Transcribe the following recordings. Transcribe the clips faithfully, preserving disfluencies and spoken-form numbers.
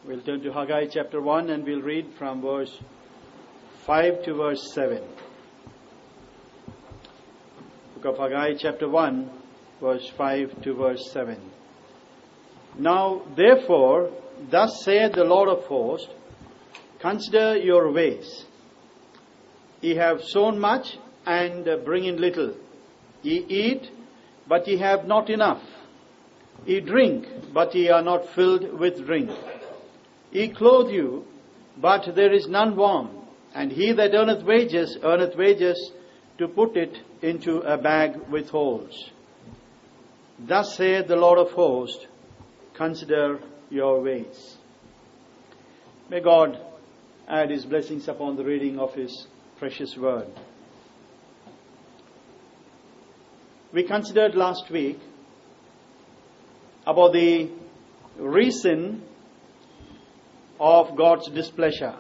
We'll turn to Haggai chapter one and we'll read from verse five to verse seven. Book of Haggai chapter one, verse five to verse seven. Now, therefore, thus saith the Lord of hosts, consider your ways. Ye have sown much and bring in little. Ye eat, but ye have not enough. Ye drink, but ye are not filled with drink. Ye clothe you, but there is none warm. And he that earneth wages, earneth wages to put it into a bag with holes. Thus saith the Lord of hosts, consider your ways. May God add His blessings upon the reading of His precious word. We considered last week about the reason of God's displeasure.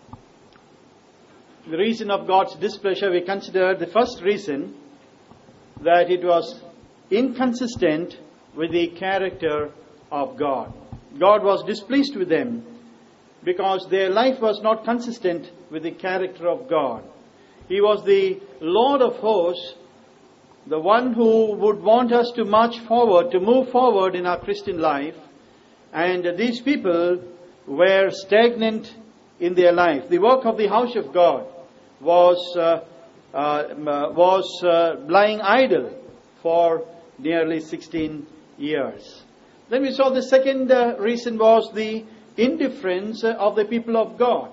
The reason of God's displeasure, we considered the first reason that it was inconsistent with the character of God. God was displeased with them because their life was not consistent with the character of God. He was the Lord of hosts, the one who would want us to march forward, to move forward in our Christian life. And these people were stagnant in their life. The work of the house of God was uh, uh, was uh, lying idle for nearly sixteen years. Then we saw the second uh, reason was the indifference of the people of God.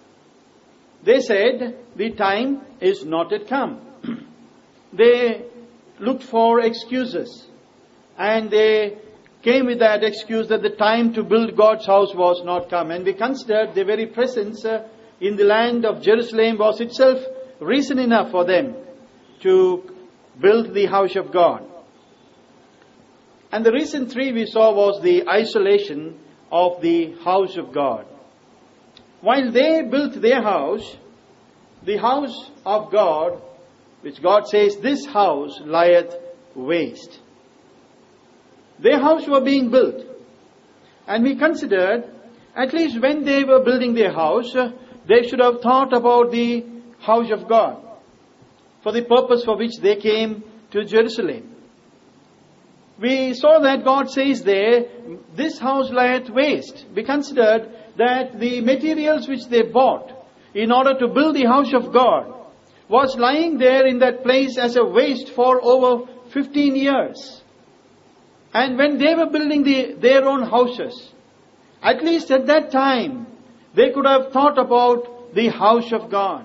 They said, the time is not yet come. They looked for excuses. And they came with that excuse that the time to build God's house was not come. And we considered their very presence uh, in the land of Jerusalem was itself reason enough for them to build the house of God. And the reason three we saw was the isolation of the house of God. While they built their house, the house of God, which God says, this house lieth waste. Their house were being built. And we considered, at least when they were building their house, uh, they should have thought about the house of God, for the purpose for which they came to Jerusalem. We saw that God says there, this house lieth waste. We considered that the materials which they bought in order to build the house of God was lying there in that place as a waste for over fifteen years. And when they were building the, their own houses, at least at that time, they could have thought about the house of God.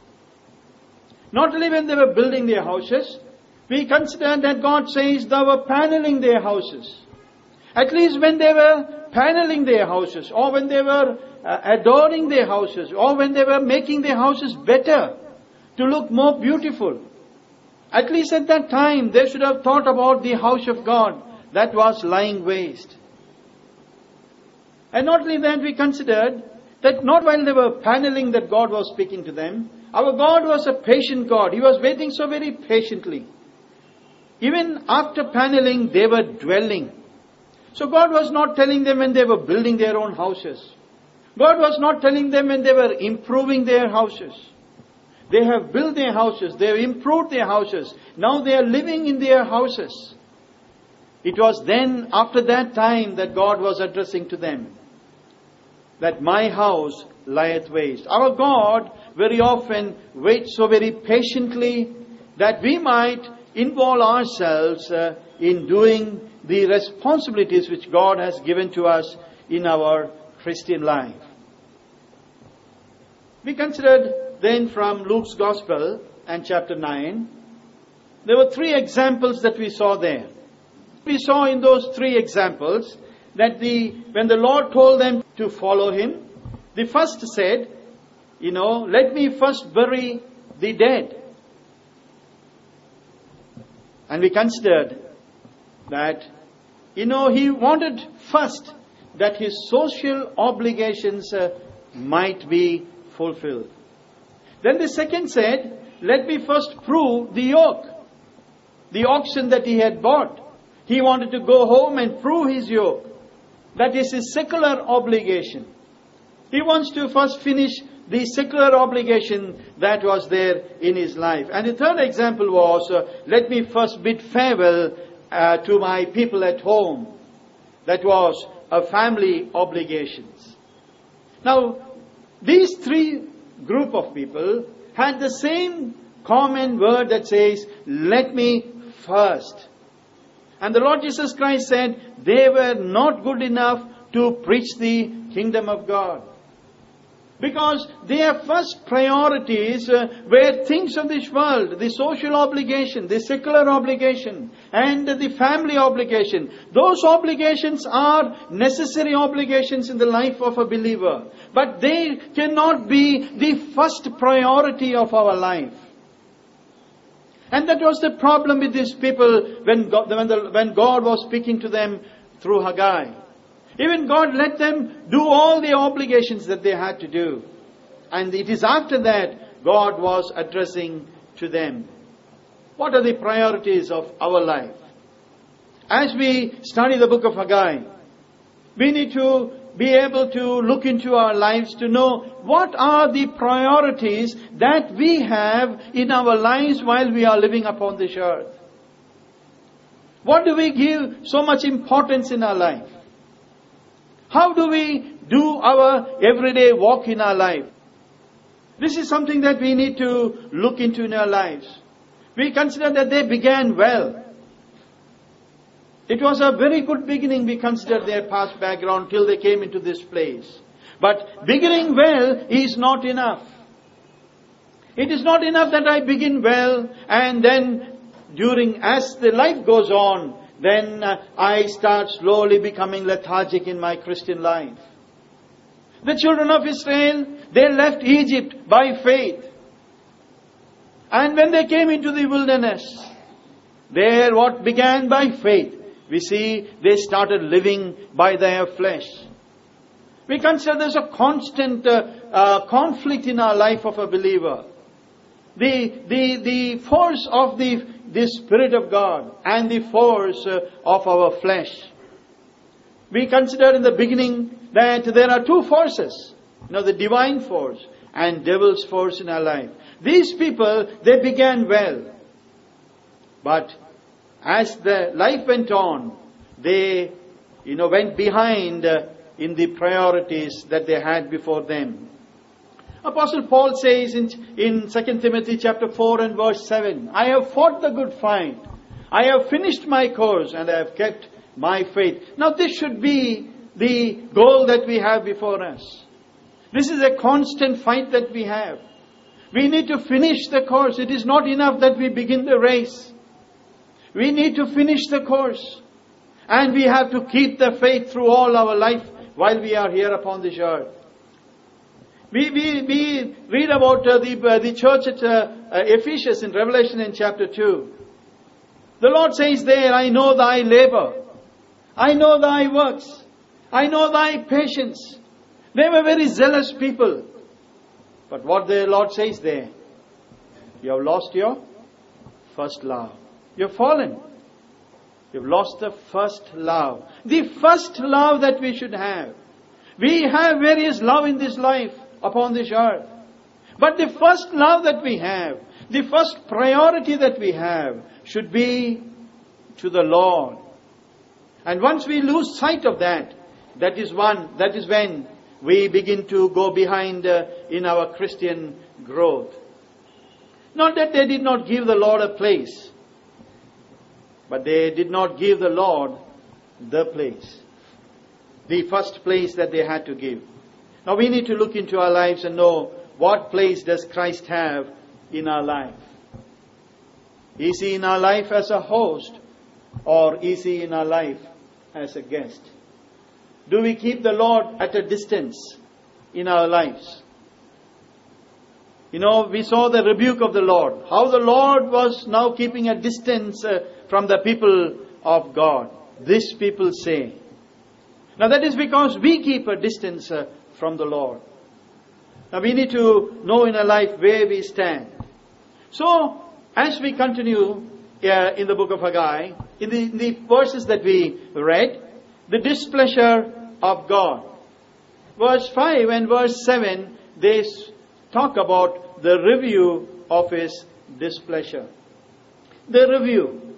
Not only when they were building their houses, we consider that God says they were paneling their houses. At least when they were paneling their houses, or when they were uh, adorning their houses, or when they were making their houses better, to look more beautiful. At least at that time, they should have thought about the house of God that was lying waste. And not only that, we considered that not while they were paneling that God was speaking to them. Our God was a patient God. He was waiting so very patiently. Even after paneling, they were dwelling. So God was not telling them when they were building their own houses. God was not telling them when they were improving their houses. They have built their houses. They have improved their houses. Now they are living in their houses. It was then, after that time, that God was addressing to them, that my house lieth waste. Our God very often waits so very patiently that we might involve ourselves uh, in doing the responsibilities which God has given to us in our Christian life. We considered then from Luke's Gospel and chapter nine, there were three examples that we saw there. We saw in those three examples that the when the Lord told them to follow Him, the first said, you know, let me first bury the dead. And we considered that, you know, he wanted first that his social obligations uh, might be fulfilled. Then the second said, let me first prove the yoke, the oxen that he had bought. He wanted to go home and prove his yoke. That is his secular obligation. He wants to first finish the secular obligation that was there in his life. And the third example was, uh, let me first bid farewell uh, to my people at home. That was a family obligations. Now, these three group of people had the same common word that says, let me first. And the Lord Jesus Christ said, they were not good enough to preach the kingdom of God. Because their first priorities uh, were things of this world, the social obligation, the secular obligation, and the family obligation. Those obligations are necessary obligations in the life of a believer. But they cannot be the first priority of our life. And that was the problem with these people when God, when, the, when God was speaking to them through Haggai. Even God let them do all the obligations that they had to do. And it is after that God was addressing to them. What are the priorities of our life? As we study the book of Haggai, we need to be able to look into our lives to know what are the priorities that we have in our lives while we are living upon this earth. What do we give so much importance in our life? How do we do our everyday walk in our life? This is something that we need to look into in our lives. We consider that they began well. It was a very good beginning. We consider their past background till they came into this place. But beginning well is not enough. It is not enough that I begin well and then during, as the life goes on, then uh, I start slowly becoming lethargic in my Christian life. The children of Israel, they left Egypt by faith. And when they came into the wilderness, there what began by faith, we see they started living by their flesh. We consider there's a constant uh, uh, conflict in our life of a believer. The, the, the force of the, the Spirit of God and the force uh, of our flesh. We considered in the beginning that there are two forces. You know, the divine force and devil's force in our life. These people, they began well. But as the life went on, they, you know, went behind uh, in the priorities that they had before them. Apostle Paul says in, in Second Timothy chapter four and verse seven, I have fought the good fight. I have finished my course and I have kept my faith. Now this should be the goal that we have before us. This is a constant fight that we have. We need to finish the course. It is not enough that we begin the race. We need to finish the course. And we have to keep the faith through all our life while we are here upon this earth. We, we, we read about uh, the, uh, the church at uh, uh, Ephesus in Revelation in chapter two. The Lord says there, I know thy labor. I know thy works. I know thy patience. They were very zealous people. But what the Lord says there, you have lost your first love. You have fallen. You've lost the first love. The first love that we should have. We have various love in this life upon this earth. But the first love that we have, the first priority that we have should be to the Lord. And once we lose sight of that, that is one, that is when we begin to go behind uh, in our Christian growth. Not that they did not give the Lord a place, but they did not give the Lord the place. The first place that they had to give. Now we need to look into our lives and know what place does Christ have in our life. Is He in our life as a host or is He in our life as a guest? Do we keep the Lord at a distance in our lives? You know, we saw the rebuke of the Lord. How the Lord was now keeping a distance uh, from the people of God. This people say. Now that is because we keep a distance uh, from the Lord. Now we need to know in our life where we stand. So, as we continue uh, in the book of Haggai, in the, in the verses that we read, the displeasure of God. Verse five and verse seven, they talk about the review of His displeasure. The review.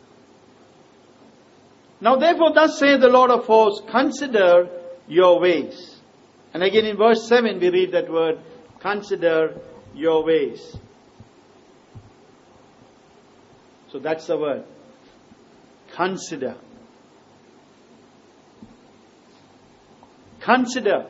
Now therefore thus saith the Lord of hosts, consider your ways. And again in verse seven we read that word, consider your ways. So that's the word. Consider. Consider.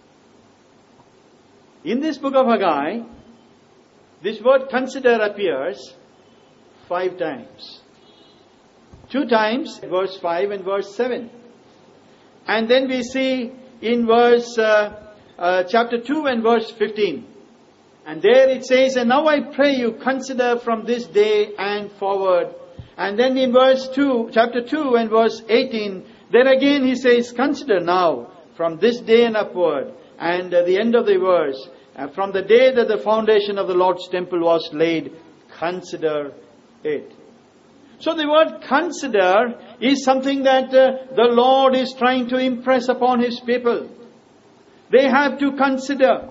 In this book of Haggai, this word consider appears five times. Two times, verse five and verse seven. And then we see in verse uh, uh, chapter two and verse fifteen. And there it says, and now I pray you consider from this day and forward. And then in verse two, chapter two and verse eighteen, there again he says, consider now from this day and upward. And at the end of the verse, uh, from the day that the foundation of the Lord's temple was laid, consider it. So the word consider is something that uh, the Lord is trying to impress upon His people. They have to consider.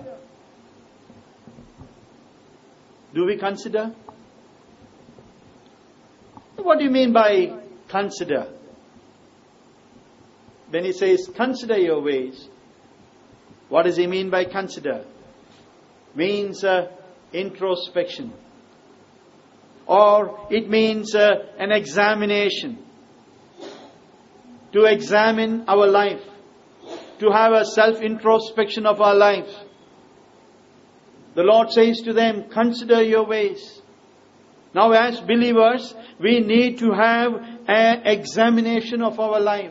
Do we consider? What do you mean by consider? When he says, consider your ways, what does he mean by consider? Means uh, introspection. Or it means uh, an examination. To examine our life. To have a self-introspection of our life. The Lord says to them, consider your ways. Now as believers, we need to have an examination of our life.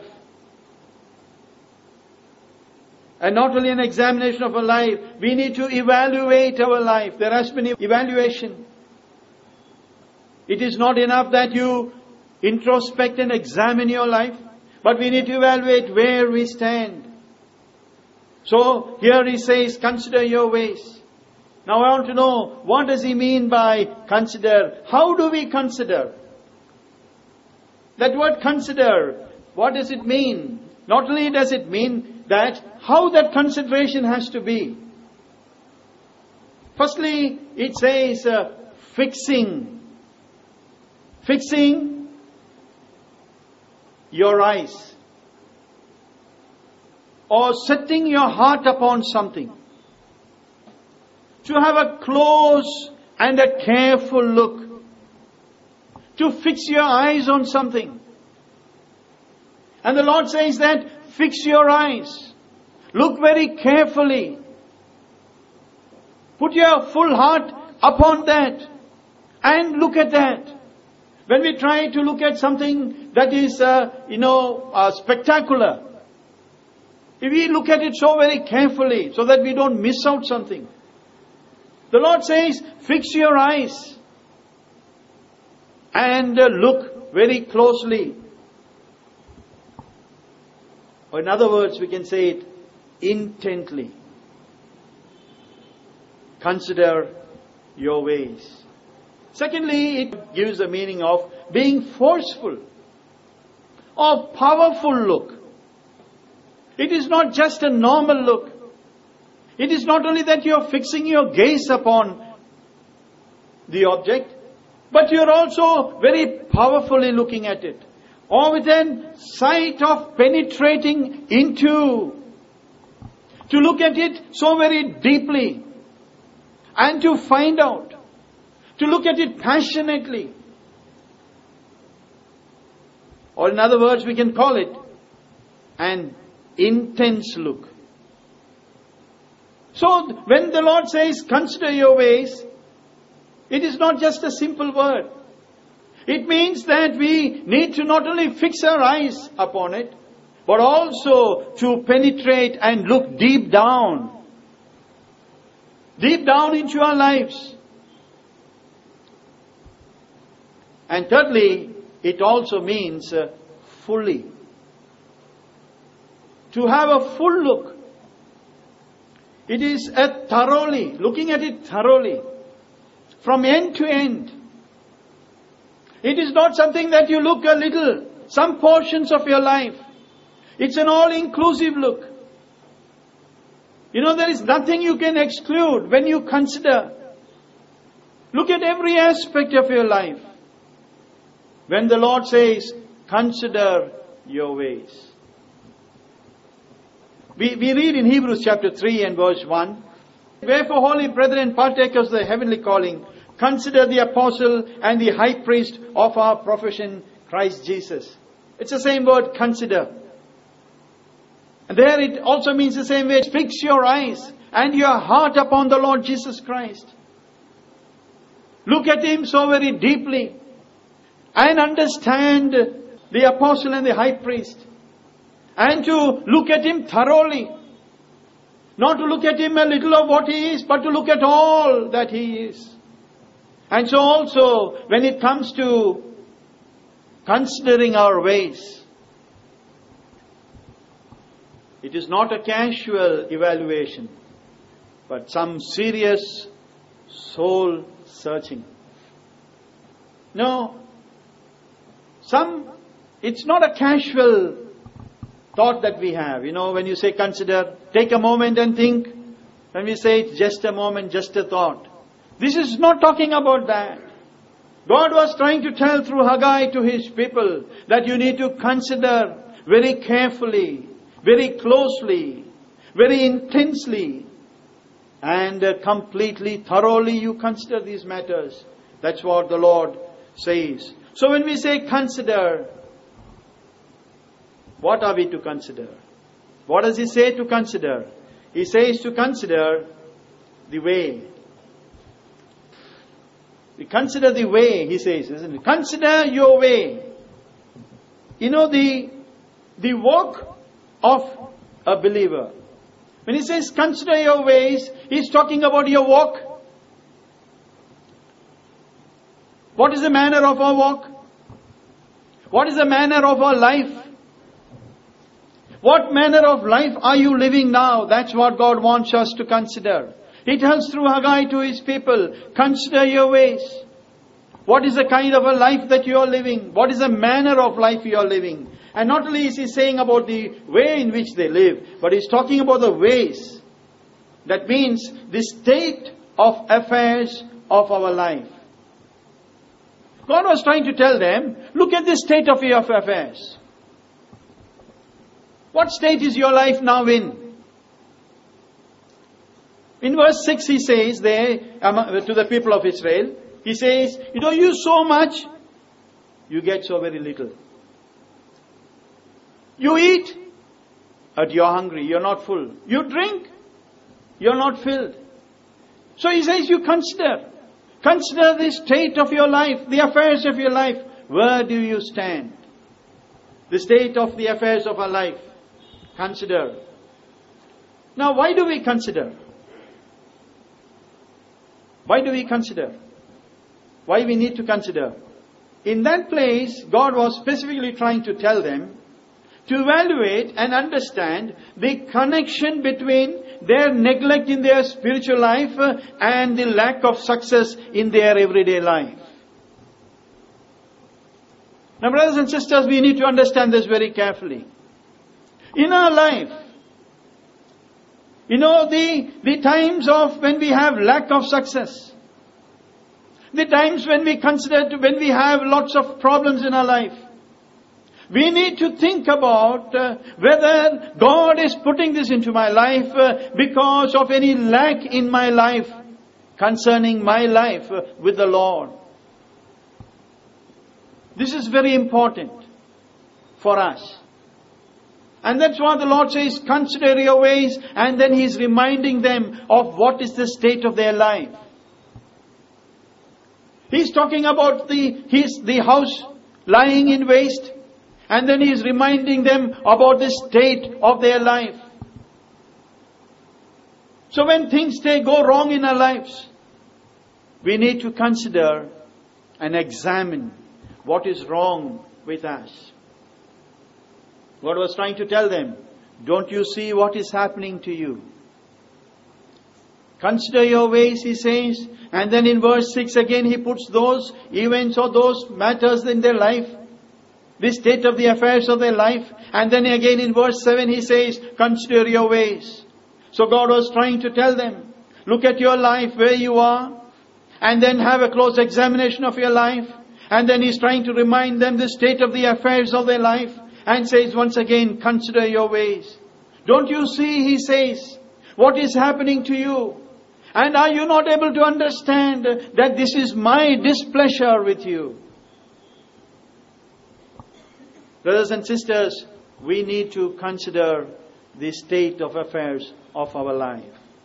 And not only an examination of our life, we need to evaluate our life. There has been evaluation. It is not enough that you introspect and examine your life, but we need to evaluate where we stand. So here he says, consider your ways. Now I want to know, what does he mean by consider? How do we consider? That word consider, what does it mean? Not only does it mean that, how that consideration has to be. Firstly, it says uh, fixing. Fixing your eyes. Or setting your heart upon something. To have a close and a careful look. To fix your eyes on something. And the Lord says that, fix your eyes. Look very carefully. Put your full heart upon that. And look at that. When we try to look at something that is, uh, you know, uh, spectacular. If we look at it so very carefully, so that we don't miss out something. The Lord says, fix your eyes. And uh, look very closely. Or in other words, we can say it intently. Consider your ways. Secondly, it gives the meaning of being forceful or powerful look. It is not just a normal look. It is not only that you are fixing your gaze upon the object, but you are also very powerfully looking at it. Or with a sight of penetrating into. To look at it so very deeply. And to find out. To look at it passionately. Or in other words, we can call it an intense look. So when the Lord says, consider your ways, it is not just a simple word. It means that we need to not only fix our eyes upon it, but also to penetrate and look deep down. Deep down into our lives. And thirdly, it also means uh, fully. To have a full look. It is a thoroughly, looking at it thoroughly. From end to end. It is not something that you look a little, some portions of your life. It's an all-inclusive look. You know, there is nothing you can exclude when you consider. Look at every aspect of your life. When the Lord says, consider your ways. We, we read in Hebrews chapter three and verse one, wherefore, holy brethren, partakers of the heavenly calling, consider the apostle and the high priest of our profession, Christ Jesus. It's the same word, consider. And there it also means the same way, fix your eyes and your heart upon the Lord Jesus Christ. Look at Him so very deeply and understand the apostle and the high priest. And to look at Him thoroughly. Not to look at Him a little of what He is, but to look at all that He is. And so also, when it comes to considering our ways, it is not a casual evaluation, but some serious soul searching. No, some, it's not a casual thought that we have. You know, when you say consider, take a moment and think. When we say it's just a moment, just a thought. This is not talking about that. God was trying to tell through Haggai to His people that you need to consider very carefully, very closely, very intensely, and uh, completely, thoroughly you consider these matters. That's what the Lord says. So when we say consider, what are we to consider? What does He say to consider? He says to consider the way. We consider the way, He says, isn't it? Consider your way. You know, the, the walk of a believer. When He says consider your ways, He's talking about your walk. What is the manner of our walk? What is the manner of our life? What manner of life are you living now? That's what God wants us to consider. He tells through Haggai to His people, consider your ways. What is the kind of a life that you are living? What is the manner of life you are living? And not only is He saying about the way in which they live, but He's talking about the ways. That means the state of affairs of our life. God was trying to tell them, look at the state of your affairs. What state is your life now in? In verse six He says there to the people of Israel, He says, you know, you so much, you get so very little. You eat, but you're hungry, you're not full. You drink, you're not filled. So He says, you consider. Consider the state of your life, the affairs of your life. Where do you stand? The state of the affairs of our life. Consider. Now, why do we consider? Why do we consider? Why we need to consider? In that place, God was specifically trying to tell them to evaluate and understand the connection between their neglect in their spiritual life and the lack of success in their everyday life. Now, brothers and sisters, we need to understand this very carefully. In our life, you know, the, the times of when we have lack of success, the times when we consider, to, when we have lots of problems in our life, we need to think about uh, whether God is putting this into my life uh, because of any lack in my life concerning my life uh, with the Lord. This is very important for us. And that's why the Lord says, consider your ways, and then He's reminding them of what is the state of their life. He's talking about the, his, the house lying in waste. And then He's reminding them about the state of their life. So when things they go wrong in our lives, we need to consider and examine what is wrong with us. God was trying to tell them, don't you see what is happening to you? Consider your ways, He says. And then in verse six again, He puts those events or those matters in their life, the state of the affairs of their life. And then again in verse seven He says, consider your ways. So God was trying to tell them, look at your life where you are, and then have a close examination of your life. And then He's trying to remind them the state of the affairs of their life, and says once again, consider your ways. Don't you see, He says, what is happening to you? And are you not able to understand that this is my displeasure with you? Brothers and sisters, we need to consider the state of affairs of our life.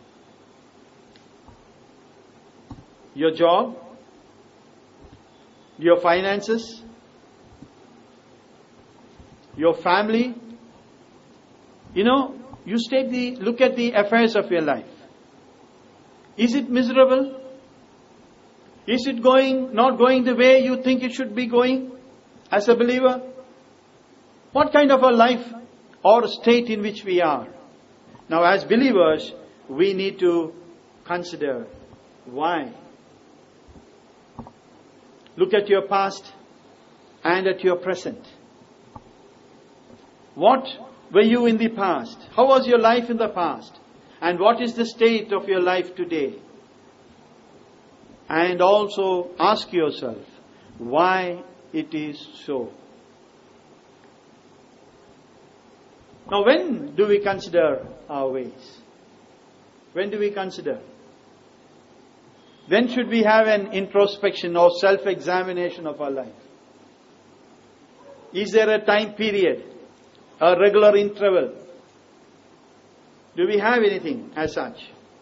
Your job, your finances, your family. You know, you state the, look at the affairs of your life. Is it miserable? Is it going, not going the way you think it should be going as a believer? What kind of a life or state in which we are? Now, as believers, we need to consider why. Look at your past and at your present. What were you in the past? How was your life in the past? And what is the state of your life today? And also ask yourself why it is so. Now, when do we consider our ways? When do we consider? When should we have an introspection or self-examination of our life? Is there a time period, a regular interval? Do we have anything as such?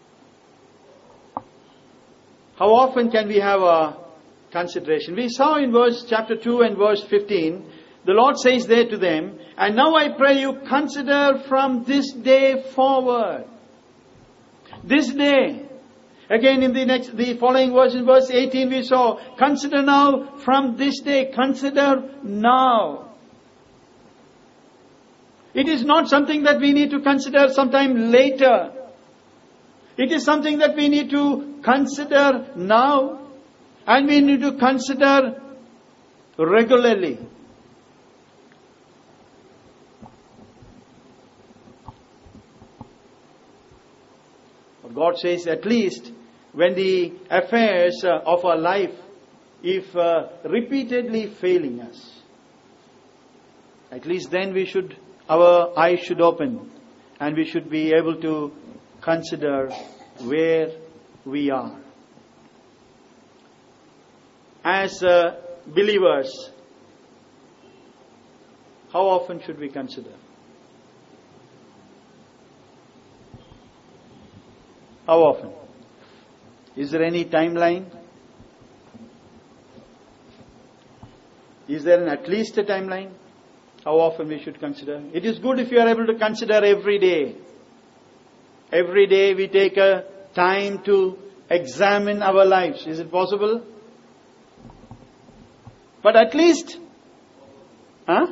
How often can we have a consideration? We saw in verse chapter two and verse fifteen, the Lord says there to them, and now I pray you consider from this day forward. This day. Again in the next, the following verse, in verse eighteen we saw, consider now from this day. Consider now. It is not something that we need to consider sometime later. It is something that we need to consider now. And we need to consider regularly. God says at least when the affairs of our life, if uh, repeatedly failing us, at least then we should, our eyes should open and we should be able to consider where we are. As uh, believers, how often should we consider? How often? Is there any timeline? Is there an, at least a timeline? How often we should consider? It is good if you are able to consider every day. Every day we take a time to examine our lives. Is it possible? But at least, huh?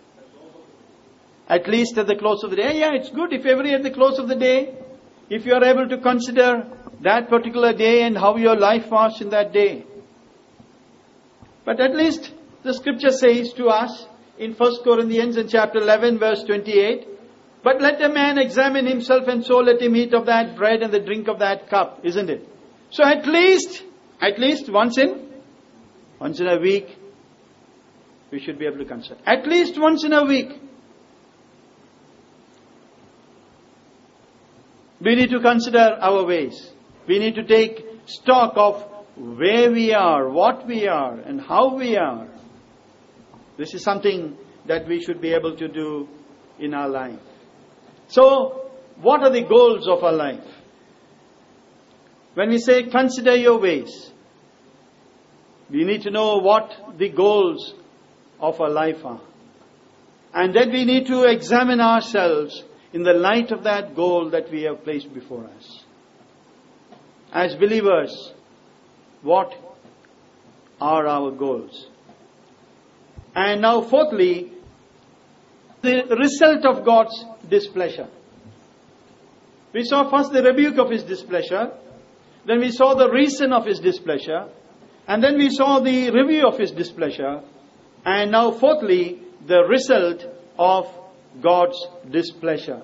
At least at the close of the day. Yeah, it's good if every at the close of the day, if you are able to consider that particular day and how your life was in that day. But at least the scripture says to us in First Corinthians in chapter eleven verse twenty-eight, but let a man examine himself, and so let him eat of that bread and the drink of that cup, isn't it? So at least, at least once in, once in a week, we should be able to consider. At least once in a week. We need to consider our ways. We need to take stock of where we are, what we are, and how we are. This is something that we should be able to do in our life. So, what are the goals of our life? When we say consider your ways, we need to know what the goals of our life are. And then we need to examine ourselves in the light of that goal that we have placed before us. As believers, what are our goals? And now fourthly, the result of God's displeasure. We saw first the rebuke of His displeasure, then we saw the reason of His displeasure, and then we saw the review of His displeasure, and now fourthly, the result of God's displeasure.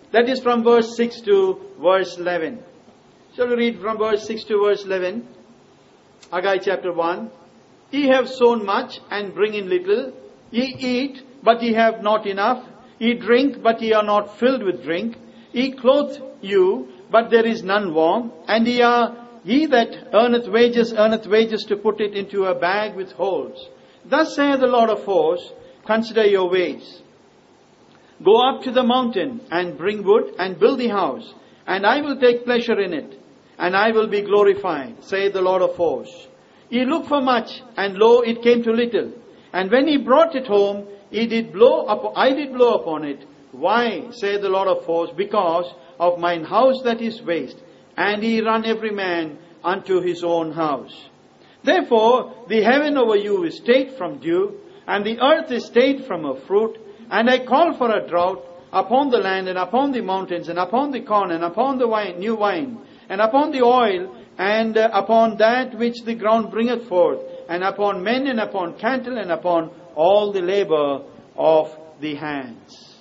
That is from verse six to verse eleven. Shall we read from verse six to verse eleven? Haggai chapter one. Ye have sown much and bring in little. Ye eat, but ye have not enough. Ye drink, but ye are not filled with drink. Ye clothe you, but there is none warm. And ye are he that earneth wages, earneth wages to put it into a bag with holes. Thus saith the Lord of hosts, consider your ways. Go up to the mountain and bring wood and build the house, and I will take pleasure in it, and I will be glorified, saith the Lord of hosts. Ye look for much, and lo, it came to little. And when he brought it home, he did blow up, I did blow upon it. Why, saith the Lord of hosts? Because of mine house that is waste, and ye run every man unto his own house. Therefore, the heaven over you is stayed from dew, and the earth is stayed from her fruit. And I call for a drought upon the land, and upon the mountains, and upon the corn, and upon the wine, new wine, and upon the oil, and uh, upon that which the ground bringeth forth, and upon men, and upon cattle, and upon all the labor of the hands.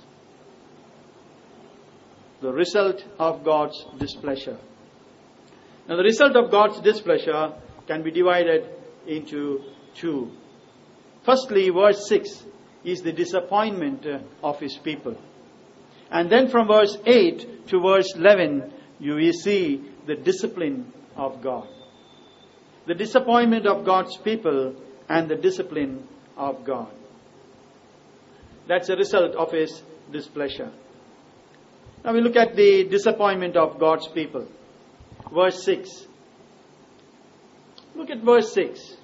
The result of God's displeasure. Now, the result of God's displeasure can be divided into two. Firstly, verse six is the disappointment of His people. And then from verse eight to verse eleven, you will see the discipline of God. The disappointment of God's people and the discipline of God. That's a result of His displeasure. Now we look at the disappointment of God's people. Verse six. Look at verse six.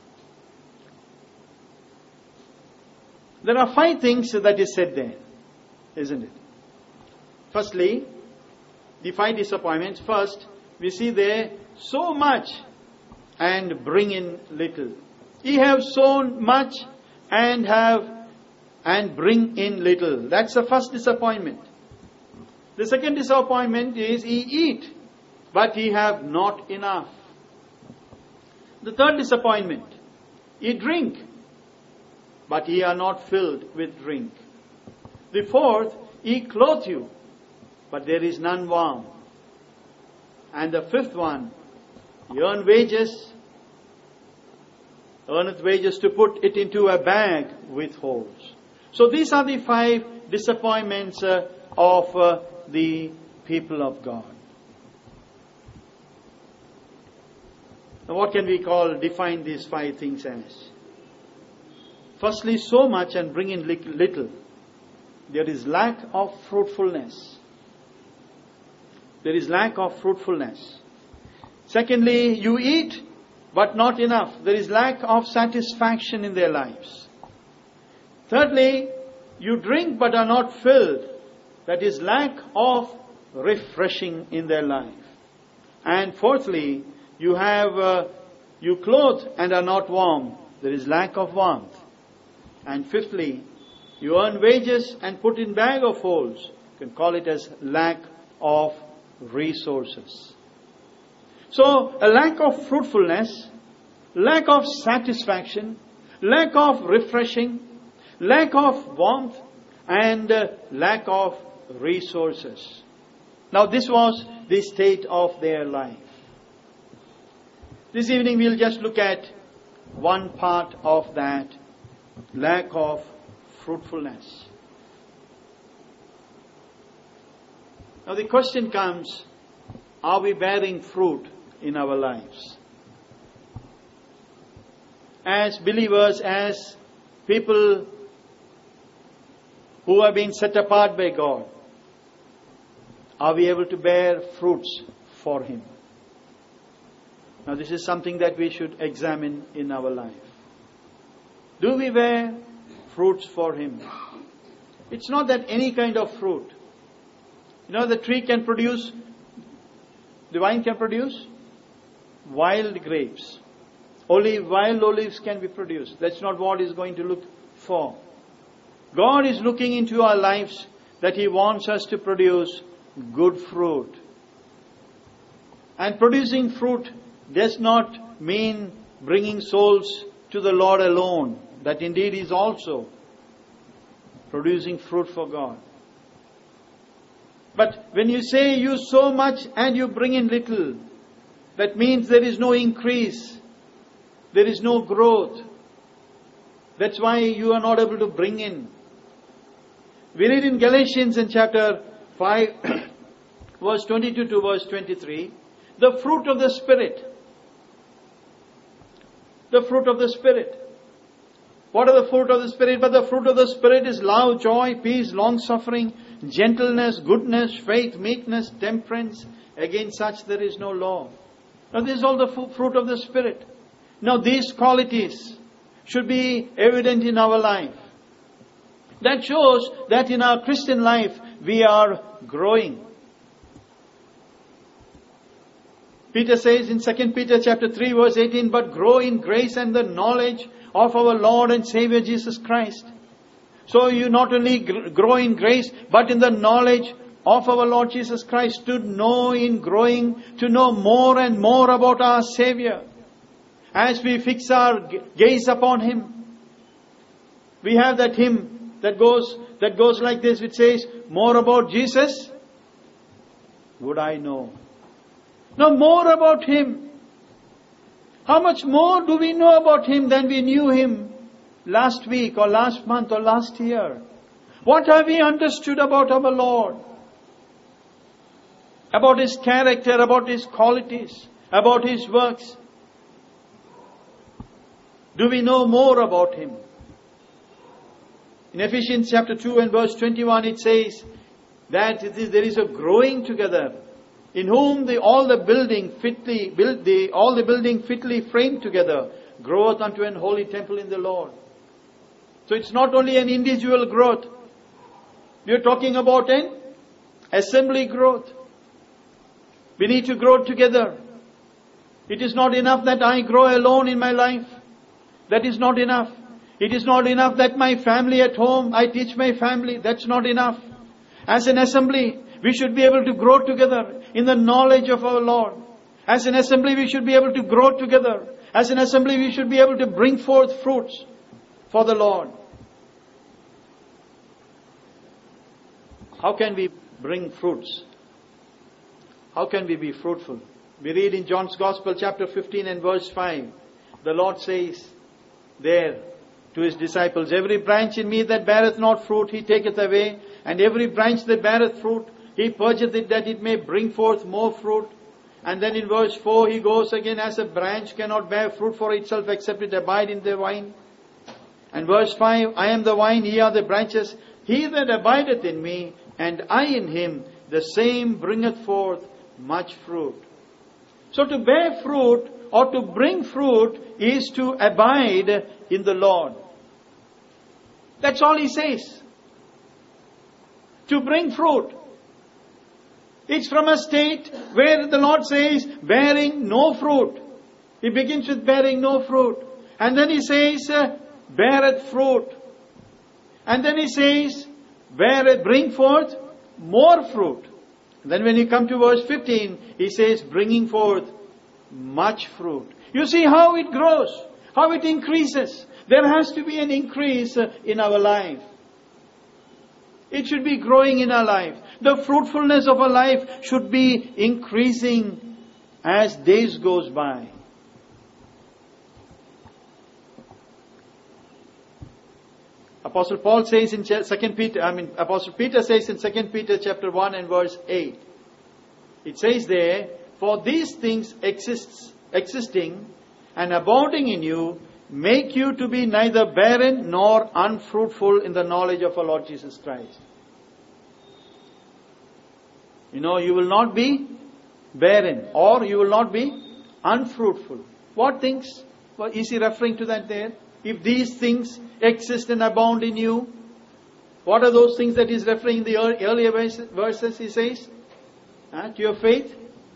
There are five things that is said there, isn't it? Firstly, the five disappointments. First, we see there, sow much and bring in little. Ye have sown much and have and bring in little. That's the first disappointment. The second disappointment is, ye eat, but ye have not enough. The third disappointment, ye drink, but ye are not filled with drink. The fourth, ye clothe you, but there is none warm. And the fifth one, ye earn wages, earneth wages to put it into a bag with holes. So these are the five disappointments uh, of uh, the people of God. Now what can we call, define these five things as? Firstly, sow much and bring in little. There is lack of fruitfulness. There is lack of fruitfulness. Secondly, you eat, but not enough. There is lack of satisfaction in their lives. Thirdly, you drink but are not filled. That is lack of refreshing in their life. And fourthly, you have uh, you clothe and are not warm. There is lack of warmth. And fifthly, you earn wages and put in bag of holes. You can call it as lack of resources. So, a lack of fruitfulness, lack of satisfaction, lack of refreshing, lack of warmth, and uh, lack of resources. Now, this was the state of their life. This evening, we'll just look at one part of that. Lack of fruitfulness. Now the question comes, are we bearing fruit in our lives? As believers, as people who have been set apart by God, are we able to bear fruits for Him? Now this is something that we should examine in our life. Do we bear fruits for Him? It's not that any kind of fruit. You know, the tree can produce, the vine can produce wild grapes. Only wild olives can be produced. That's not what He's going to look for. God is looking into our lives that He wants us to produce good fruit. And producing fruit does not mean bringing souls to the Lord alone. That indeed is also producing fruit for God. But when you say you sow much and you bring in little, that means there is no increase. There is no growth. That's why you are not able to bring in. We read in Galatians in chapter five, verse twenty-two to verse twenty-three, the fruit of the Spirit. The fruit of the Spirit. What are the fruit of the Spirit? But the fruit of the Spirit is love, joy, peace, long-suffering, gentleness, goodness, faith, meekness, temperance. Against such there is no law. Now this is all the fruit of the Spirit. Now these qualities should be evident in our life. That shows that in our Christian life we are growing. Peter says in Second Peter chapter three verse eighteen, but grow in grace and the knowledge of our Lord and Savior Jesus Christ. So you not only grow in grace, but in the knowledge of our Lord Jesus Christ, to know in growing, to know more and more about our Savior. As we fix our gaze upon Him, we have that hymn that goes that goes like this, which says, more about Jesus would I know. Now more about Him. How much more do we know about Him than we knew Him last week or last month or last year? What have we understood about our Lord? About His character, about His qualities, about His works. Do we know more about Him? In Ephesians chapter two and verse twenty-one it says that it is, there is a growing together, in whom the, all the building fitly build the all the building fitly framed together groweth unto an holy temple in the Lord. So it's not only an individual growth. We are talking about an assembly growth. We need to grow together. It is not enough that I grow alone in my life. That is not enough. It is not enough that my family at home, I teach my family. That's not enough. As an assembly, we should be able to grow together in the knowledge of our Lord. As an assembly, we should be able to grow together. As an assembly, we should be able to bring forth fruits for the Lord. How can we bring fruits? How can we be fruitful? We read in John's Gospel chapter fifteen and verse five. The Lord says there to His disciples, every branch in me that beareth not fruit, He taketh away. And every branch that beareth fruit, He purgeth it that it may bring forth more fruit. And then in verse four He goes again, as a branch cannot bear fruit for itself except it abide in the vine. And verse five, I am the vine, ye are the branches. He that abideth in me, and I in him, the same bringeth forth much fruit. So to bear fruit or to bring fruit is to abide in the Lord. That's all He says. To bring fruit. It's from a state where the Lord says, bearing no fruit. He begins with bearing no fruit. And then He says, uh, beareth fruit. And then He says, beareth, bring forth more fruit. Then when you come to verse fifteen, He says, bringing forth much fruit. You see how it grows, how it increases. There has to be an increase in our life. It should be growing in our life. The fruitfulness of our life should be increasing as days goes by. Apostle Paul says in Second Peter, I mean Apostle Peter says in Second Peter chapter one and verse eight. It says there, for these things exists, existing and abounding in you, make you to be neither barren nor unfruitful in the knowledge of our Lord Jesus Christ. You know, you will not be barren or you will not be unfruitful. What things? Well, is He referring to that there? If these things exist and abound in you, what are those things that He's referring in the earlier verses? He says, add to your faith.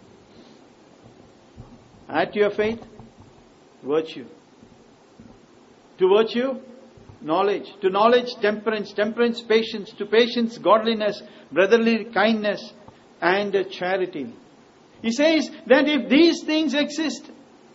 Add to your faith, virtue. To virtue, knowledge. To knowledge, temperance. Temperance, patience. To patience, godliness, brotherly kindness, and charity. He says that if these things exist,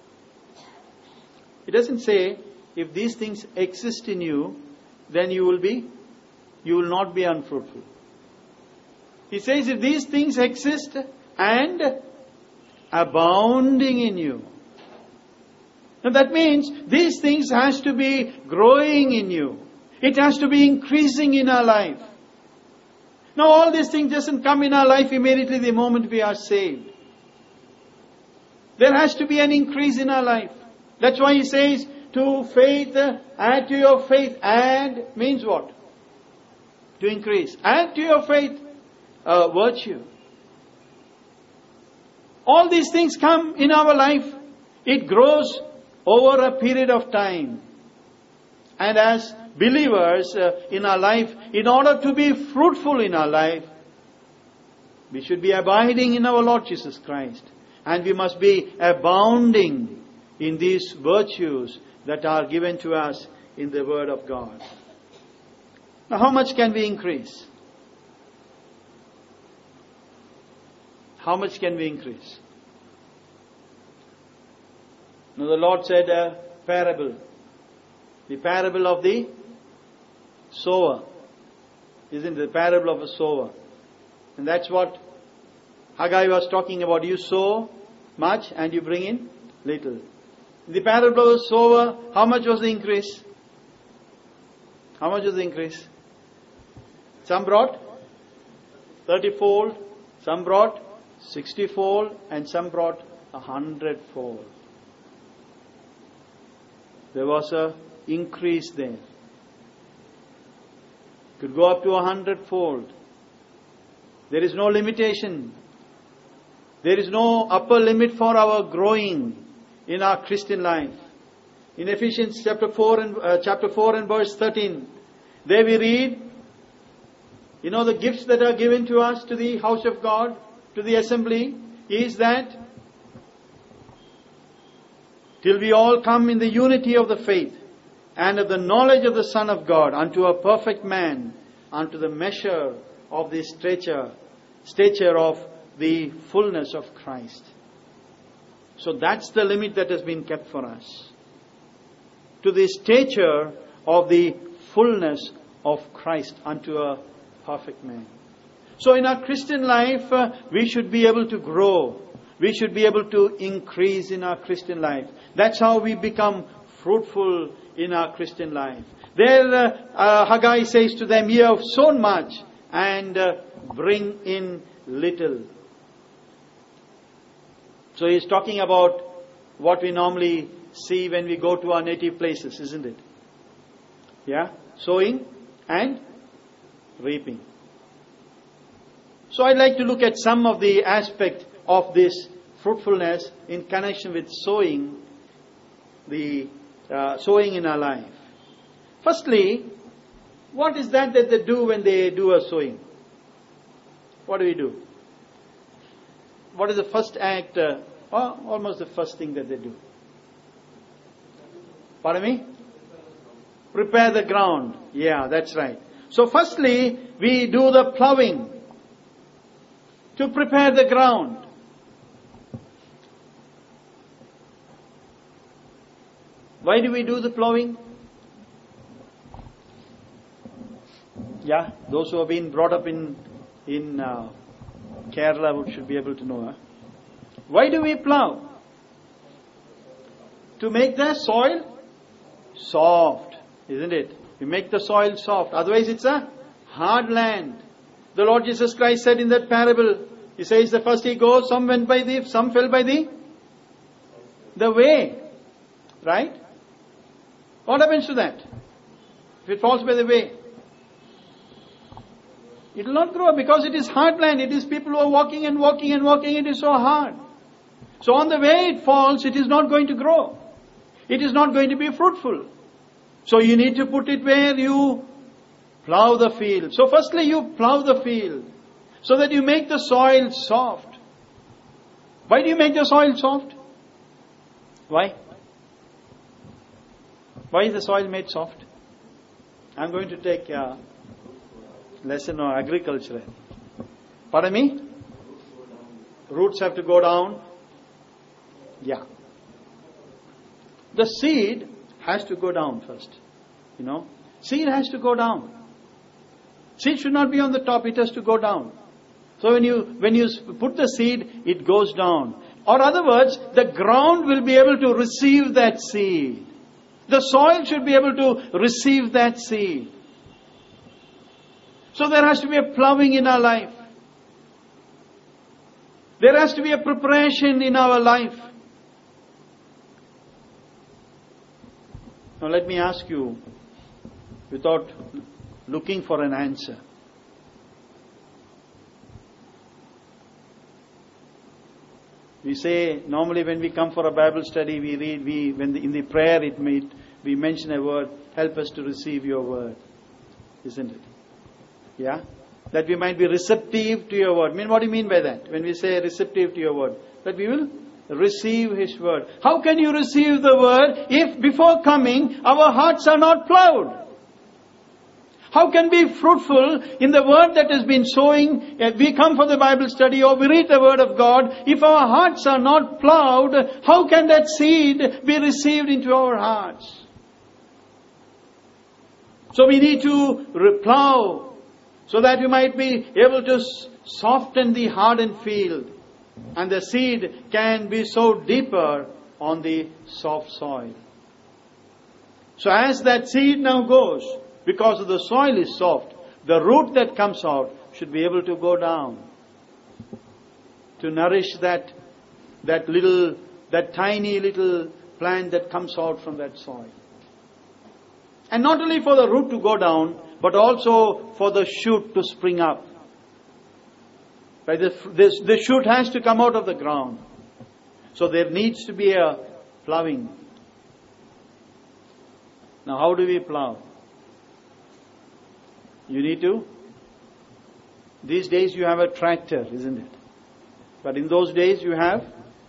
He doesn't say, if these things exist in you, then you will be, you will not be unfruitful. He says, if these things exist and abounding in you. Now that means these things has to be growing in you. It has to be increasing in our life. Now all these things doesn't come in our life immediately the moment we are saved. There has to be an increase in our life. That's why he says, to faith, add to your faith. Add means what? To increase. Add to your faith uh, virtue. All these things come in our life. It grows over a period of time. And as believers uh, in our life, in order to be fruitful in our life, we should be abiding in our Lord Jesus Christ. And we must be abounding in these virtues that are given to us in the Word of God. Now, how much can we increase? How much can we increase? Now, the Lord said a parable. The parable of the sower. Isn't it? The parable of a sower. And that's what Haggai was talking about. You sow much and you bring in little. In the parable of the sower, how much was the increase? How much was the increase? Some brought thirty-fold, some brought sixty-fold, and some brought a hundred-fold. There was a increase there. Could go up to a hundredfold. There is no limitation. There is no upper limit for our growing in our Christian life. In Ephesians chapter four and uh, chapter four and verse thirteen, there we read, you know, the gifts that are given to us to the house of God, to the assembly, is that till we all come in the unity of the faith and of the knowledge of the Son of God, unto a perfect man, unto the measure of the stature, stature of the fullness of Christ. So that's the limit that has been kept for us. To the stature of the fullness of Christ, unto a perfect man. So in our Christian life, uh, we should be able to grow. We should be able to increase in our Christian life. That's how we become fruitful in our Christian life. There, uh, uh, Haggai says to them, ye have sown much and uh, bring in little. So he's talking about what we normally see when we go to our native places, isn't it? Yeah? Sowing and reaping. So I'd like to look at some of the aspect of this fruitfulness in connection with sowing, the uh, sowing in our life. Firstly, what is that that they do when they do a sowing? What do we do? What is the first act, uh, or almost the first thing that they do? Pardon me? Prepare the ground. Yeah, that's right. So firstly, we do the plowing to prepare the ground. Why do we do the plowing? Yeah, those who have been brought up in in uh, Kerala should be able to know. Huh? Why do we plow? To make the soil soft, isn't it? We make the soil soft. Otherwise it's a hard land. The Lord Jesus Christ said in that parable, He says the first He goes, some went by the, some fell by the, the way. Right? What happens to that? If it falls by the way, it will not grow because it is hard land. It is people who are walking and walking and walking. It is so hard. So on the way it falls, it is not going to grow. It is not going to be fruitful. So you need to put it where you plow the field. So firstly you plow the field so that you make the soil soft. Why do you make the soil soft? Why? Why is the soil made soft? I'm going to take a lesson on agriculture. Pardon me? Roots have to go down. Yeah. The seed has to go down first. You know, seed has to go down. Seed should not be on the top, it has to go down. So when you, when you put the seed, it goes down. Or other words, the ground will be able to receive that seed. The soil should be able to receive that seed. So there has to be a plowing in our life. There has to be a preparation in our life. Now let me ask you, without looking for an answer. We say, normally when we come for a Bible study, we read, we when the, in the prayer it made, we mention a word, help us to receive your word. Isn't it? Yeah? That we might be receptive to your word. I mean, what do you mean by that? When we say receptive to your word? That we will receive His word. How can you receive the word if before coming our hearts are not plowed? How can we be fruitful in the word that has been sowing? We come for the Bible study or we read the word of God. If our hearts are not plowed, how can that seed be received into our hearts? So we need to plow so that we might be able to soften the hardened field. And the seed can be sowed deeper on the soft soil. So as that seed now goes, because the soil is soft, the root that comes out should be able to go down to nourish that that little, that tiny little plant that comes out from that soil. And not only for the root to go down, but also for the shoot to spring up. Right? This, this, the shoot has to come out of the ground. So there needs to be a plowing. Now how do we plow? You need to. These days you have a tractor, isn't it? But in those days you have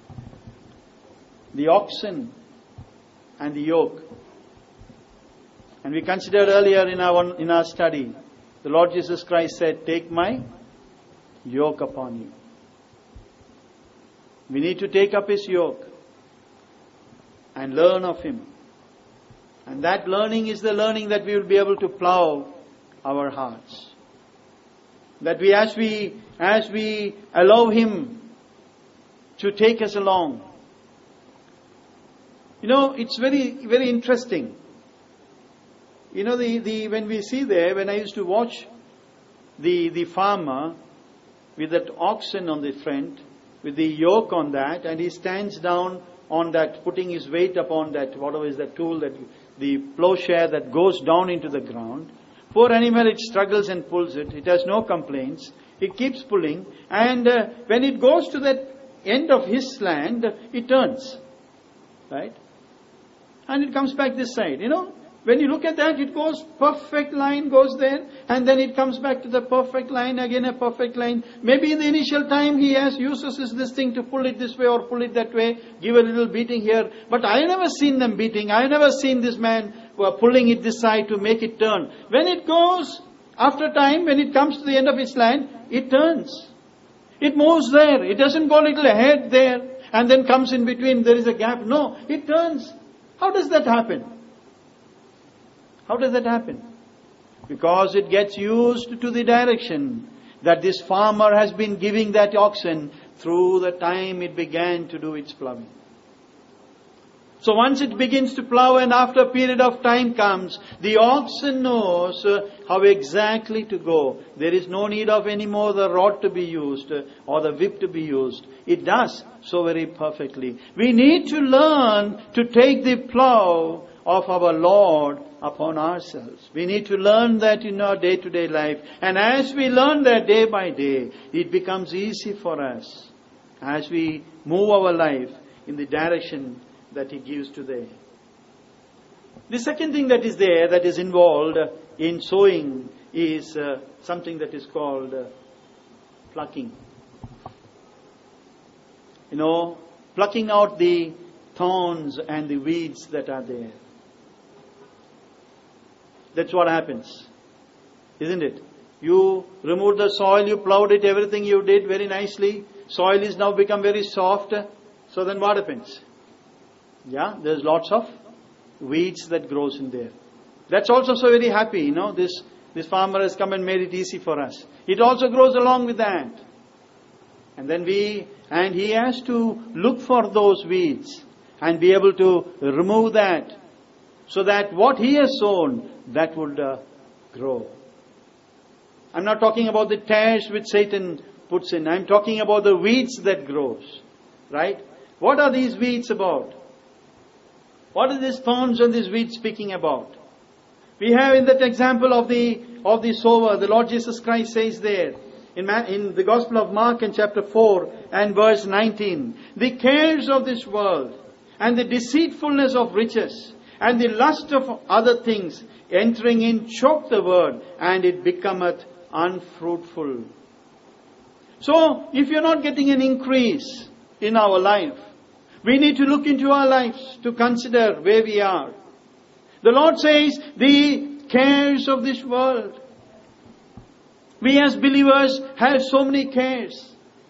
the oxen and the yoke. And we considered earlier in our in our study, the Lord Jesus Christ said, "Take my yoke upon you." We need to take up His yoke and learn of Him. And that learning is the learning that we will be able to plow our hearts. That we, as we, as we allow Him to take us along. You know, it's very, very interesting. You know, the, the, when we see there, when I used to watch the, the farmer with that oxen on the front, with the yoke on that, and he stands down on that, putting his weight upon that, whatever is that tool, that the plowshare that goes down into the ground. Poor animal, it struggles and pulls it. It has no complaints. It keeps pulling. And uh, when it goes to that end of his land, it turns. Right? And it comes back this side. You know, when you look at that, it goes, perfect line goes there. And then it comes back to the perfect line, again a perfect line. Maybe in the initial time he has uses this thing to pull it this way or pull it that way. Give a little beating here. But I never seen them beating. I never seen this man pulling it this side to make it turn. When it goes, after time, when it comes to the end of its line, it turns. It moves there. It doesn't go a little ahead there and then comes in between. There is a gap. No, it turns. How does that happen? How does that happen? Because it gets used to the direction that this farmer has been giving that oxen through the time it began to do its plowing. So once it begins to plow and after a period of time comes, the oxen knows uh, how exactly to go. There is no need of any more the rod to be used uh, or the whip to be used. It does so very perfectly. We need to learn to take the plow of our Lord upon ourselves. We need to learn that in our day-to-day life. And as we learn that day by day, it becomes easy for us as we move our life in the direction that He gives today. The second thing that is there, that is involved in sowing, is uh, something that is called uh, plucking. You know, plucking out the thorns and the weeds that are there. That's what happens, isn't it? You removed the soil, you plowed it, everything you did very nicely. Soil is now become very soft. So then what happens? Yeah, there's lots of weeds that grows in there. That's also so very happy, you know. This this farmer has come and made it easy for us. It also grows along with that. And then we, and he has to look for those weeds and be able to remove that, so that what he has sown, that would uh, grow. I'm not talking about the tares which Satan puts in. I'm talking about the weeds that grows. Right? What are these weeds about? What are these thorns and these weeds speaking about? We have in that example of the of the sower, the Lord Jesus Christ says there, in, in the Gospel of Mark in chapter four and verse nineteen, the cares of this world and the deceitfulness of riches and the lust of other things entering in choke the word, and it becometh unfruitful. So, if you're not getting an increase in our life, we need to look into our lives to consider where we are. The Lord says, the cares of this world. We as believers have so many cares.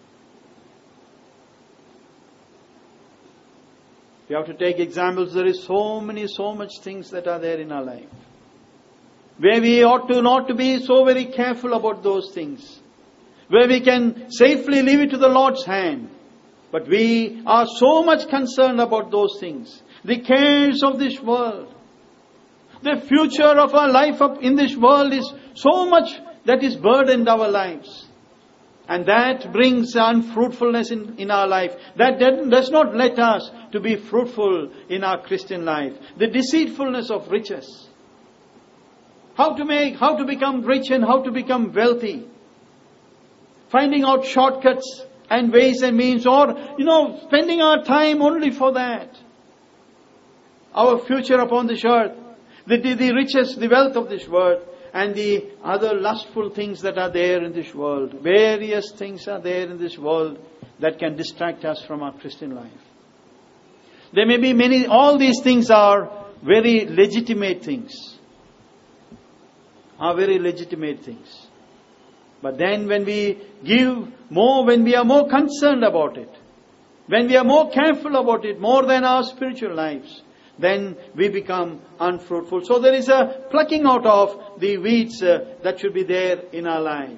We have to take examples. There is so many, so much things that are there in our life, where we ought to not to be so very careful about those things, where we can safely leave it to the Lord's hand. But we are so much concerned about those things. The cares of this world. The future of our life up in this world is so much that is burdened our lives. And that brings unfruitfulness in, in our life. That does not let us to be fruitful in our Christian life. The deceitfulness of riches. How to make, how to become rich and how to become wealthy. Finding out shortcuts and ways and means, or, you know, spending our time only for that. Our future upon this earth. The, the, the riches, the wealth of this world, and the other lustful things that are there in this world. Various things are there in this world that can distract us from our Christian life. There may be many, all these things are very legitimate things. Are very legitimate things. But then when we give more, when we are more concerned about it, when we are more careful about it, more than our spiritual lives, then we become unfruitful. So there is a plucking out of the weeds uh, that should be there in our life.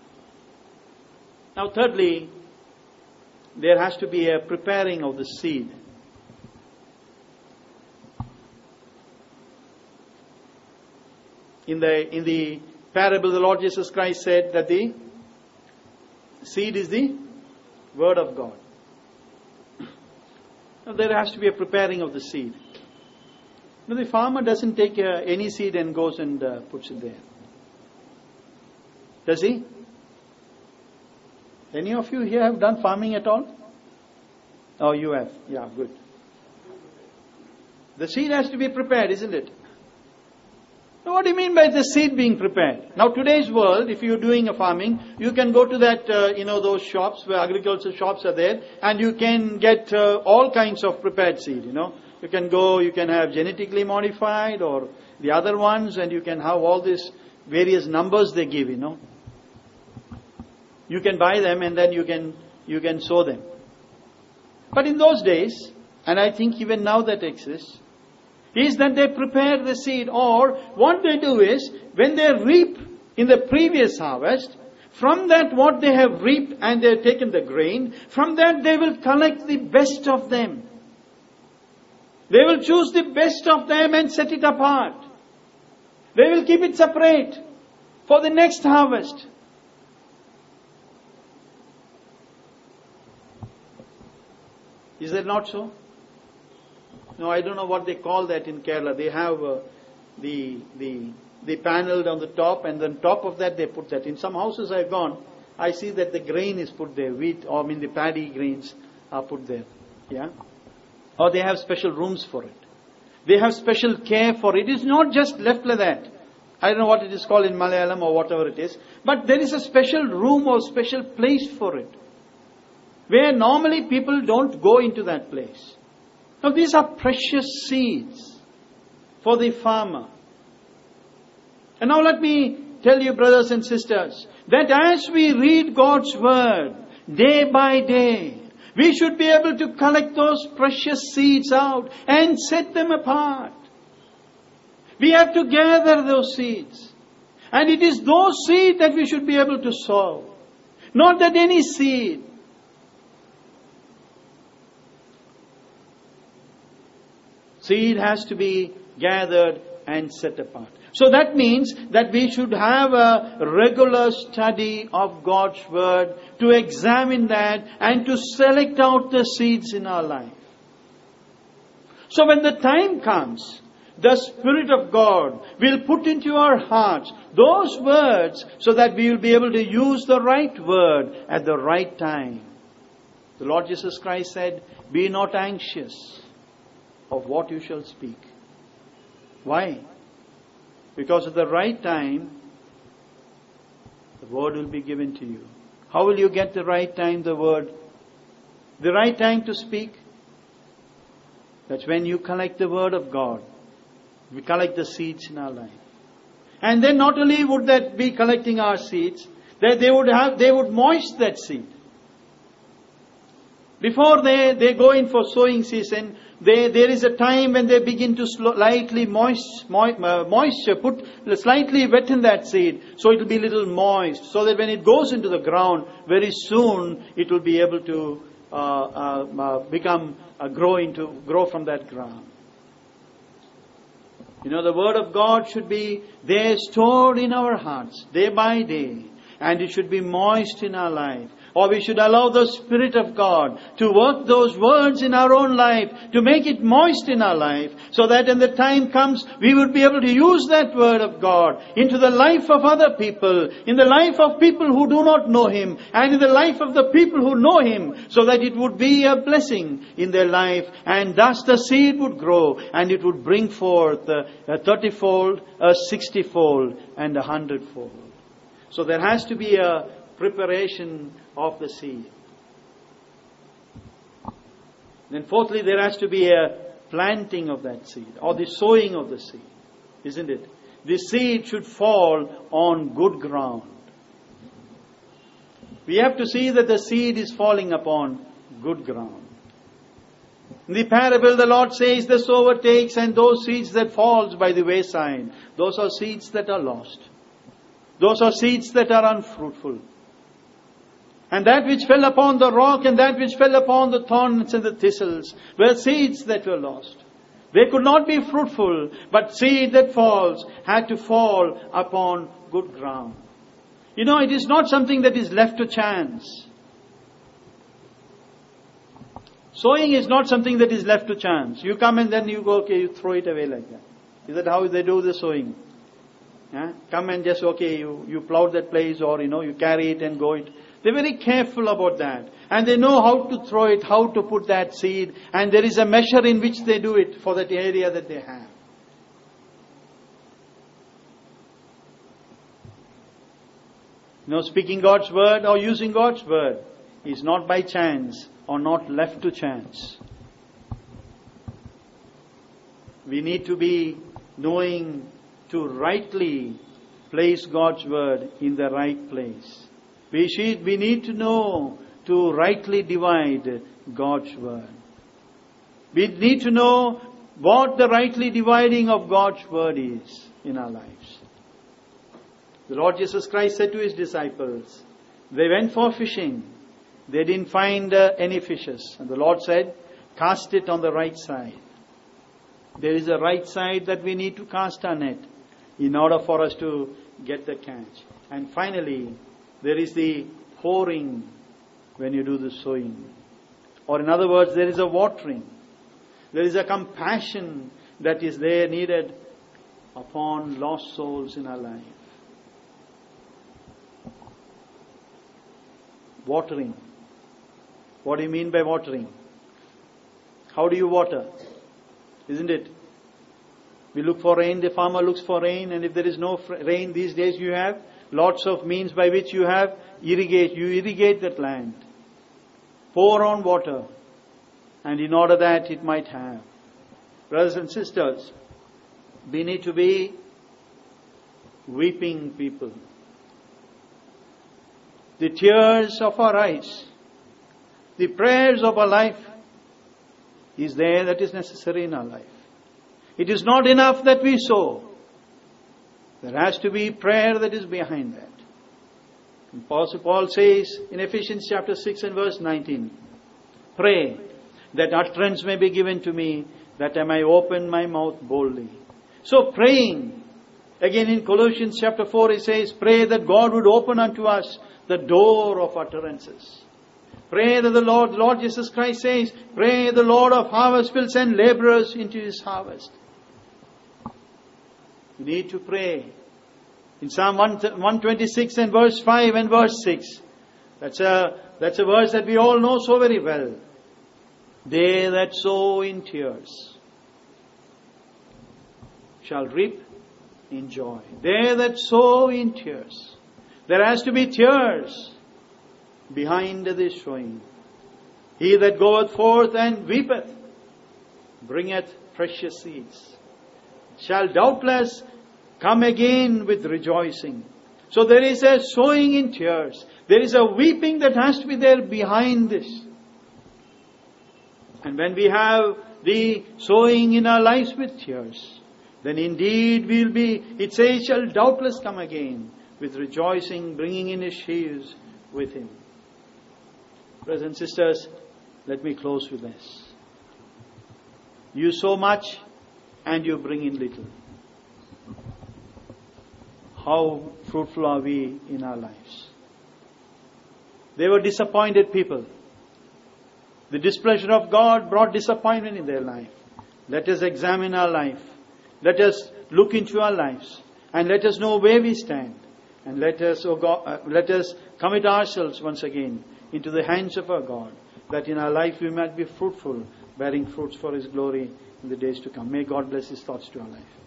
Now thirdly, there has to be a preparing of the seed. In the, in the parable, the Lord Jesus Christ said that the seed is the Word of God. Now there has to be a preparing of the seed. Now the farmer doesn't take uh, any seed and goes and uh, puts it there. Does he? Any of you here have done farming at all? Oh, you have. Yeah, good. The seed has to be prepared, isn't it? Now, what do you mean by the seed being prepared? Now, today's world, if you're doing a farming, you can go to that, uh, you know, those shops where agricultural shops are there, and you can get uh, all kinds of prepared seed, you know. You can go, you can have genetically modified or the other ones, and you can have all these various numbers they give, you know. You can buy them and then you can, you can sow them. But in those days, and I think even now that exists, is that they prepare the seed, or what they do is, when they reap in the previous harvest, from that what they have reaped and they have taken the grain, from that they will collect the best of them. They will choose the best of them and set it apart. They will keep it separate for the next harvest. Is that not so? No, I don't know what they call that in Kerala. They have uh, the the the panel on the top, and then top of that they put that. In some houses I've gone, I see that the grain is put there. Wheat, or I mean the paddy grains are put there. Yeah? Or they have special rooms for it. They have special care for it. It is not just left like that. I don't know what it is called in Malayalam or whatever it is. But there is a special room or special place for it, where normally people don't go into that place. Now these are precious seeds for the farmer. And now let me tell you, brothers and sisters, that as we read God's Word day by day, we should be able to collect those precious seeds out and set them apart. We have to gather those seeds. And it is those seeds that we should be able to sow. Not that any seed. Seed has to be gathered and set apart. So that means that we should have a regular study of God's Word, to examine that and to select out the seeds in our life. So when the time comes, the Spirit of God will put into our hearts those words so that we will be able to use the right word at the right time. The Lord Jesus Christ said, "Be not anxious of what you shall speak." Why? Because at the right time, the word will be given to you. How will you get the right time, the word? The right time to speak? That's when you collect the word of God. We collect the seeds in our life. And then not only would that be collecting our seeds, that they would have, they would moist that seed. Before they, they go in for sowing season, they, there is a time when they begin to slightly moist, moist, uh, moisture, put slightly wet in that seed, so it will be a little moist, so that when it goes into the ground, very soon it will be able to uh, uh, uh, become, uh, grow into, grow from that ground. You know, the Word of God should be there stored in our hearts, day by day, and it should be moist in our life. Or we should allow the Spirit of God to work those words in our own life, to make it moist in our life, so that when the time comes, we would be able to use that Word of God into the life of other people, in the life of people who do not know Him, and in the life of the people who know Him, so that it would be a blessing in their life, and thus the seed would grow, and it would bring forth a thirty-fold, a sixty-fold, and a hundred-fold. So there has to be a preparation of the seed. Then fourthly, there has to be a planting of that seed, or the sowing of the seed, isn't it? The seed should fall on good ground. We have to see that the seed is falling upon good ground. In the parable, the Lord says, the sower takes, and those seeds that falls by the wayside, those are seeds that are lost. Those are seeds that are unfruitful. And that which fell upon the rock and that which fell upon the thorns and the thistles were seeds that were lost. They could not be fruitful, but seed that falls had to fall upon good ground. You know, it is not something that is left to chance. Sowing is not something that is left to chance. You come and then you go, okay, you throw it away like that. Is that how they do the sowing? Yeah? Come and just, okay, you, you plow that place, or, you know, you carry it and go it. They're very careful about that. And they know how to throw it, how to put that seed. And there is a measure in which they do it for that area that they have. You know, speaking God's word or using God's word is not by chance or not left to chance. We need to be knowing to rightly place God's word in the right place. We should, we need to know to rightly divide God's word. We need to know what the rightly dividing of God's word is in our lives. The Lord Jesus Christ said to His disciples, they went for fishing. They didn't find uh, any fishes. And the Lord said, cast it on the right side. There is a right side that we need to cast our net in order for us to get the catch. And finally, there is the pouring when you do the sowing. Or in other words, there is a watering. There is a compassion that is there needed upon lost souls in our life. Watering. What do you mean by watering? How do you water? Isn't it? We look for rain, the farmer looks for rain, and if there is no rain these days, you have lots of means by which you have irrigate. You irrigate that land. Pour on water. And in order that it might have. Brothers and sisters, we need to be weeping people. The tears of our eyes, the prayers of our life is there that is necessary in our life. It is not enough that we sow. There has to be prayer that is behind that. And Apostle Paul says in Ephesians chapter six and verse nineteen, pray that utterance may be given to me, that I may open my mouth boldly. So praying, again in Colossians chapter four it says, pray that God would open unto us the door of utterances. Pray that the Lord, Lord Jesus Christ says, pray the Lord of harvest will send laborers into His harvest. You need to pray. In Psalm one twenty-six and verse five and verse six, that's a, that's a verse that we all know so very well. They that sow in tears shall reap in joy. They that sow in tears. There has to be tears behind this sowing. He that goeth forth and weepeth bringeth precious seeds, shall doubtless come again with rejoicing. So there is a sowing in tears. There is a weeping that has to be there behind this. And when we have the sowing in our lives with tears, then indeed we'll be, it says, shall doubtless come again with rejoicing, bringing in His sheaves with Him. Brothers and sisters, let me close with this. You sow much and you bring in little. How fruitful are we in our lives? They were disappointed people. The displeasure of God brought disappointment in their life. Let us examine our life. Let us look into our lives. And let us know where we stand. And let us, oh God, uh, let us commit ourselves once again into the hands of our God, that in our life we might be fruitful, bearing fruits for His glory in the days to come. May God bless His thoughts to our life.